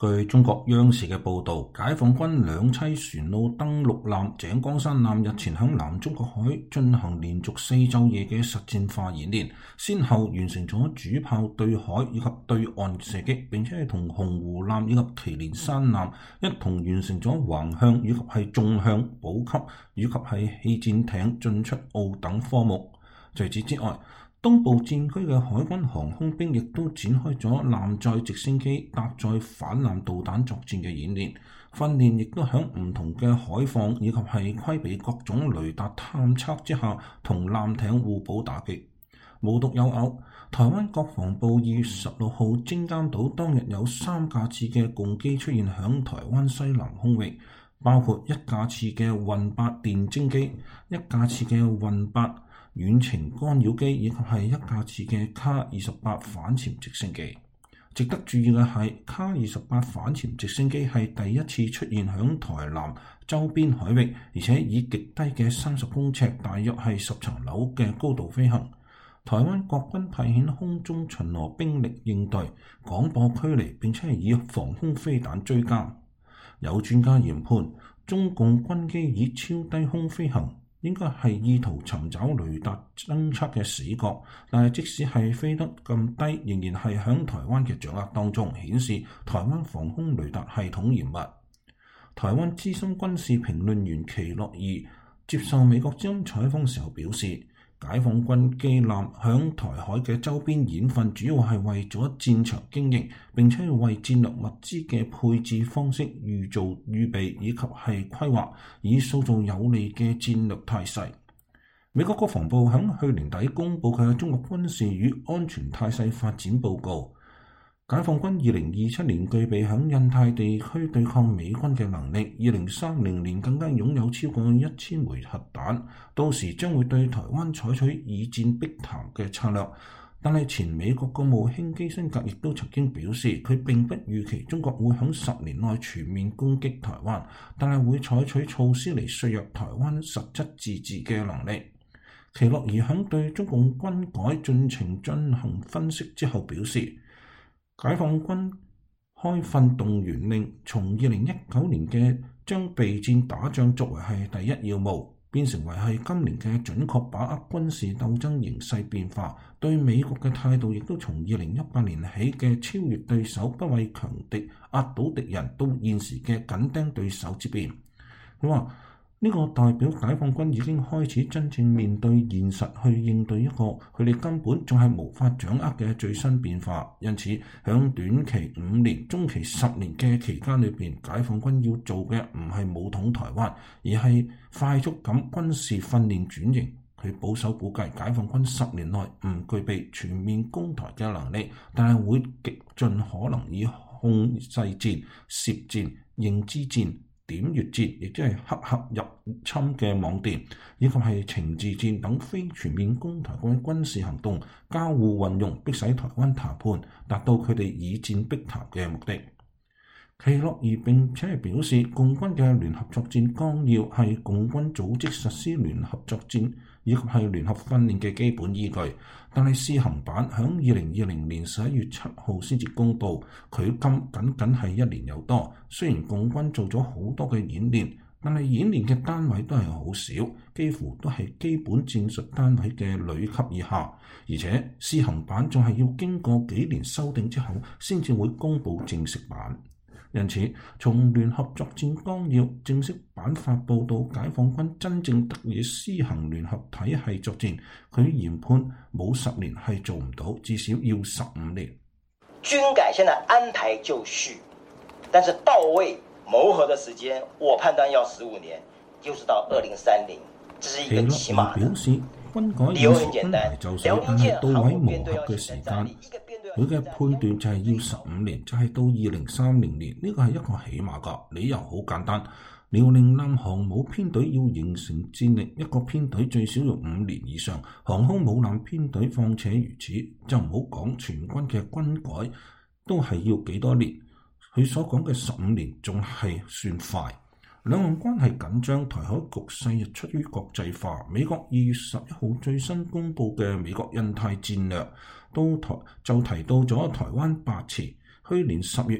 據中國央視嘅報導，解放軍兩棲船塢登陸艦井岡山艦日前喺南中國海進行連續4晝夜嘅實戰化演練，先後完成咗主炮對海以及對岸射擊，並且係同洪湖艦以及祁連山艦一同完成咗橫向以及係縱向補給以及係氣戰艇進出澳等科目。除此之外，東部戰區嘅海軍航空兵亦都展開咗艦載直升機搭載反艦導彈作戰嘅演練，訓練亦都喺唔同嘅海況以及係規避各種雷達探測之下，同艦艇互補打擊。無獨有偶，台灣國防部2月16號偵監到當日有3架次嘅共機出現響台灣西南空域，包括1架次嘅運8電偵機、1架次嘅運8遠程干擾機以及係1架次嘅卡-28反潛直升機。值得注意嘅係，卡-28反潛直升機係第一次出現響台南周邊海域，而且以極低嘅30公尺，大約係10層樓嘅高度飛行。台灣國軍派遣空中巡邏兵力應對，廣播驅離，並且係以防空飛彈追監。有專家研判，中共軍機以超低空飛行，應該係意圖尋找雷達偵測嘅死角，但係即使係飛得咁低，仍然係響台灣嘅掌握當中，顯示台灣防空雷達系統嚴密。台灣資深軍事評論員祁諾儀接受美國之音採訪時候表示，解放軍機艦響台海嘅周邊演訓，主要係為咗戰場經營，並且係為戰略物資嘅配置方式預造預備以及係規劃，以塑造有利嘅戰略態勢。美國國防部響去年底公佈嘅中國軍事與安全態勢發展報告，解放軍2027年具備響印太地區對抗美軍嘅能力，2030年更加擁有超過1000枚核彈，到時將會對台灣採取以戰逼談嘅策略。但係前美國國務卿基辛格亦都曾經表示，佢並不預期中國會響10年內全面攻擊台灣，但係會採取措施嚟削弱台灣實質自治嘅能力。祁諾儀響對中共軍改進程進行分析之後表示，解放軍開訓動員令從2019年嘅將備戰打仗作為係第一要務，變成為係今年嘅準確把握軍事鬥爭形勢變化。對美國嘅態度亦都從2018年起嘅超越對手、不畏強敵、壓倒敵人，到現時嘅緊盯對手之變。佢話呢個代表解放軍已經開始真正面對現實，去應對一個佢哋根本仲係無法掌握嘅最新變化。因此，響短期5年、中期10年嘅期間裏邊，解放軍要做嘅唔係武統台灣，而係快速咁軍事訓練轉型。佢保守估計，解放軍10年內唔具備全面攻台嘅能力，但係會極盡可能以控制戰、攝戰、認知戰、點穴戰，亦即係黑客入侵嘅網電，以及係情治戰等非全面攻台嘅軍事行動交互運用，迫使台灣談判達到佢哋以戰逼談嘅目的。祁諾儀並且係表示，共軍嘅聯合作戰綱要係共軍組織實施聯合作戰以及係聯合訓練嘅基本依據，但係試行版響2020年11月7號先至公佈，佢僅係1年有多。雖然共軍做咗好多嘅演練，但係演練嘅單位都係好少，幾乎都係基本戰術單位嘅旅級以下，而且試行版仲係要經過幾年修訂之後先至會公佈正式版。因此，從聯合作戰綱要正式版發布到解放軍真正得以施行聯合體系作戰，佢研判冇10年係做唔到，至少要15年。 軍改現在安排就緒，但是到位謀合的時間，我判斷要15年，就是到2030，這是一個起碼的。 表示軍改要安排就緒，但係到位磨合嘅時間，佢嘅判斷就係要15年，就係到2030年。呢個係一個起碼㗎，理由好簡單。遼寧艦航母編隊要形成戰力，一個編隊最少要5年以上。航空母艦編隊況且如此，就唔好講全軍嘅軍改都係要幾多年。佢所講嘅15年仲係算快。兩岸關係緊張，台海局勢日趨於國際化。美國2月11號最新公佈嘅美國印太戰略就提到咗台灣8次。去年10月，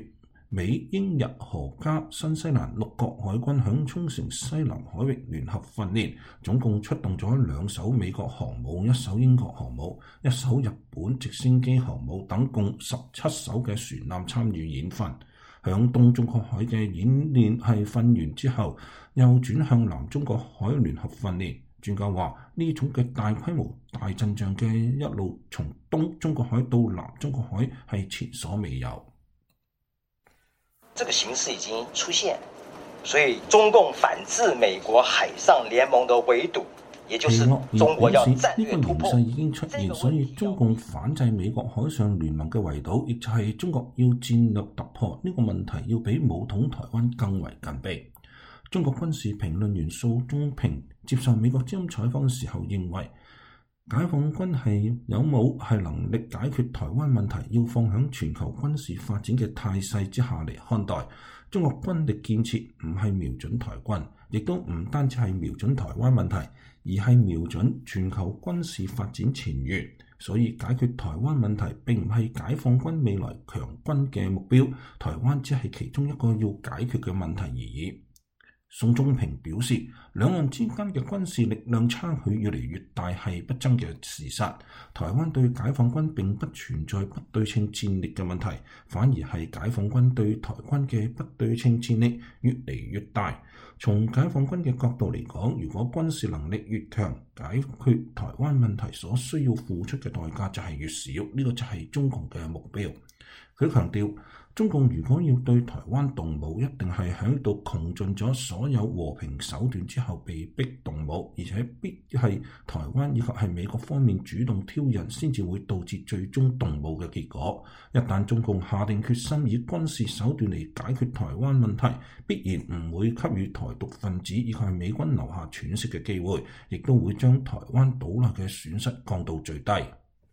美、英、日、荷、加、新西蘭6國海軍響沖繩西南海域聯合訓練，總共出動咗2艘美國航母、1艘英國航母、1艘日本直升機航母等共17艘嘅船艦參與演訓。響東中國海嘅演練係訓完之後，又轉向南中國海聯合訓練。專家話呢種嘅大規模、大陣仗嘅一路從東中國海到南中國海係前所未有。 這個形勢已經出現，所以中共反制美國海上聯盟的圍堵，也就是中國要戰略突破。 呢個形勢已經出現，所以中共反制美國海上聯盟嘅圍堵，亦就係中國要戰略突破呢個問題，要比武統台灣更為緊迫。中國軍事評論員蘇中平接受美國之音採訪嘅時候認為，解放軍係有冇係能力解決台灣問題，要放響全球軍事發展嘅態勢之下嚟看待。中國軍力建設唔係瞄準台軍，亦都唔單止係瞄準台灣問題，而係瞄準全球軍事發展前沿。所以解決台灣問題並唔係解放軍未來強軍嘅目標，台灣只係其中一個要解決嘅問題而已。宋中平表示，兩岸之間嘅軍事力量差距越嚟越大係不爭嘅事實。台灣對解放軍並不存在不對稱戰力嘅問題，反而係解放軍對台軍嘅不對稱戰力越嚟越大。從解放軍嘅角度嚟講，如果軍事能力越強，解決台灣問題所需要付出嘅代價就係越少，呢個就係中共嘅目標。佢強調，中共如果要對台灣動武，一定係喺度窮盡咗所有和平手段之後被逼動武，而且必係台灣以及係美國方面主動挑釁，先至會導致最終動武嘅結果。一旦中共下定決心以軍事手段嚟解決台灣問題，必然唔會給予台獨分子以及係美軍留下喘息嘅機會，亦都會將台灣島內嘅損失降到最低。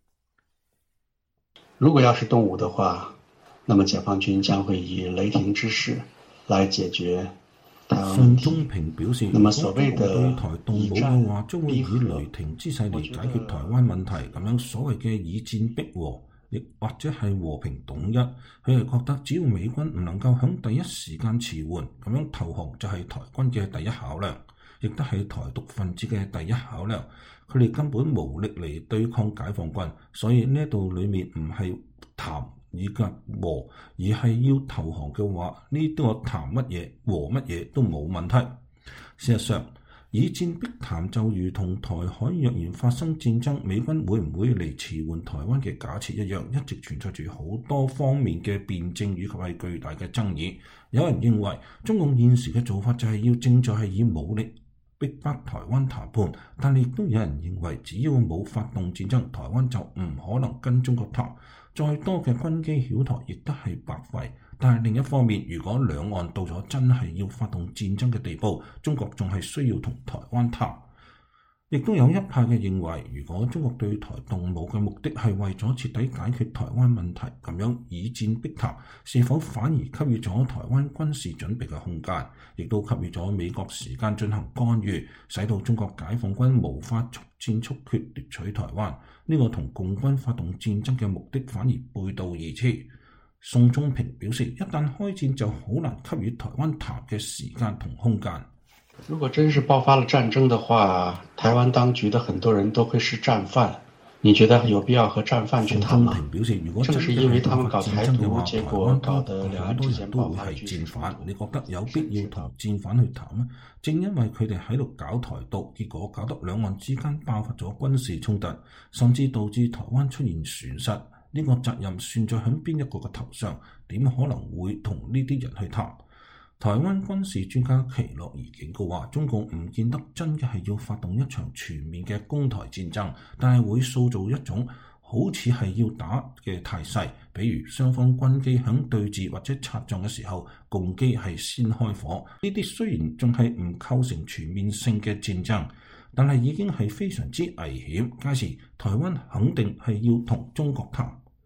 如果要是動武的話，那麼解放軍將會以雷霆之勢來解決台灣問題。 宋中平表示， 那麼所謂的對台動武嘅話，將會以雷霆之勢嚟解決台灣問題。咁樣所謂嘅以戰逼和，亦或者係和平統一，佢係覺得只要美軍唔能夠喺第一時間遲緩，咁樣投降就係台軍嘅第一考量，亦都係台獨分子嘅第一考量。佢哋根本無力嚟對抗解放軍，所以呢度裡面唔係談以及和，而係要投降嘅話，呢個談乜嘢和乜嘢都冇問題。事實上，以戰逼談就如同台海若然發生戰爭，美軍會唔會嚟遲緩台灣嘅假設一樣，一直存在住好多方面嘅辯證以及係巨大嘅爭議。有人認為中共現時嘅做法就係要正在係以武力逼迫台灣談判，但亦都有人認為只要冇發動戰爭，台灣就唔可能跟中國談，再多嘅軍機擾台亦都係白費。但係另一方面，如果兩岸到咗真係要發動戰爭嘅地步，中國仲係需要同台灣談。亦都有一派嘅認為，如果中國對台動武嘅目的係為咗徹底解決台灣問題，咁樣以戰逼談，是否反而給予咗台灣軍事準備嘅空間，亦都給予咗美國時間進行干預，使到中國解放軍無法速戰速決奪取台灣。呢個同共軍發動戰爭嘅目的反而背道而馳。宋中平表示，一旦開戰就好難給予台灣談嘅時間同空間。 如果真是爆發了戰爭的話，台灣當局的很多人都會是戰犯。你覺得有必要和戰犯去談嗎？正是因為他們搞台獨，結果搞得兩岸之間爆發戰犯。 你覺得有必要同戰犯去談嗎？正因為佢哋喺度搞台獨，結果搞得兩岸之間爆發咗軍事衝突，甚至導致台灣出現損失。呢個責任算在響邊一個嘅頭上？點可能會同呢啲人去談？台灣軍事專家祁諾儀警告話，中共唔見得真嘅係要發動一場全面嘅攻台戰爭，但係會塑造一種好似係要打嘅態勢，比如雙方軍機響對峙或者擦撞嘅時候，共機係先開火。呢啲雖然仲係唔構成全面性嘅戰爭，但係已經係非常之危險。屆時台灣肯定係要同中國談。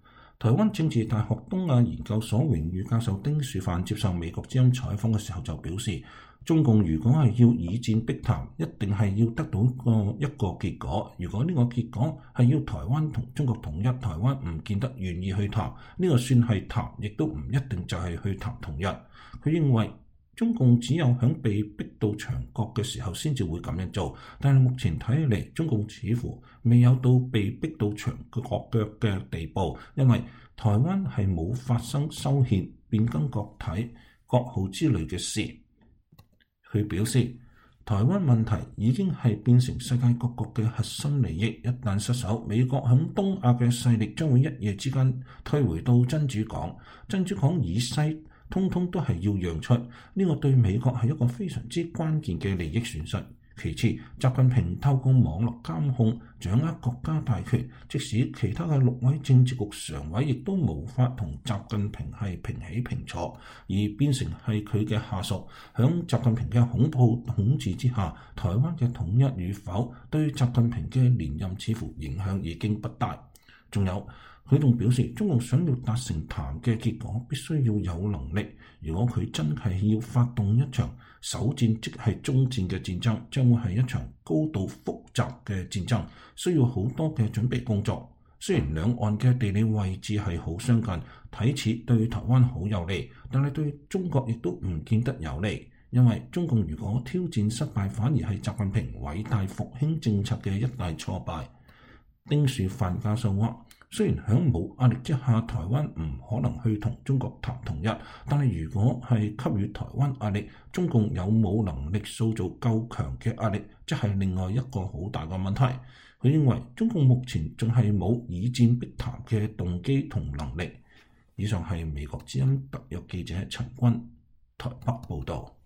台灣政治大學東亞研究所榮譽教授丁樹範接受美國之音採訪嘅時候就表示，中共如果係要以戰逼談，一定係要得到一個結果。如果呢個結果係要台灣同中國統一，台灣唔見得願意去談，呢個算係談，亦都唔一定就係去談統一。佢認為中共只有喺被逼到牆角嘅時候先至會咁樣做，但係目前睇起嚟，中共似乎未有到被逼到牆角嘅地步，因為台灣係冇發生修憲、變更國體、國號之類嘅事。佢表示，台灣問題已經係變成世界各國嘅核心利益，一旦失守，美國響東亞嘅勢力將會一夜之間退回到珍珠港，珍珠港以西通通都係要讓出，呢個對美國係一個非常之關鍵嘅利益損失。其次，習近平透過網絡監控掌握國家大權，即使其他嘅6位政治局常委亦都無法同習近平係平起平坐，而變成係佢嘅下屬。響習近平嘅恐怖統治之下，台灣嘅統一與否對習近平嘅連任似乎影響已經不大。仲有，佢仲表示，中共想要達成談嘅結果，必須要有能力。如果佢真係要發動一場首戰，即係終戰嘅戰爭，將會係一場高度複雜嘅戰爭，需要好多嘅準備工作。雖然兩岸嘅地理位置係好相近，睇似對台灣好有利，但係對中國亦都唔見得有利。因為中共如果挑戰失敗，反而係習近平偉大復興政策嘅一大挫敗。丁樹範教授話，雖然喺冇壓力之下，台灣唔可能去同中國談統一，但係如果係給予台灣壓力，中共有冇能力塑造夠強嘅壓力，即係另外一個好大嘅問題。佢認為中共目前仲係冇以戰逼談嘅動機同能力。以上係美國之音特約記者陳君台北報導。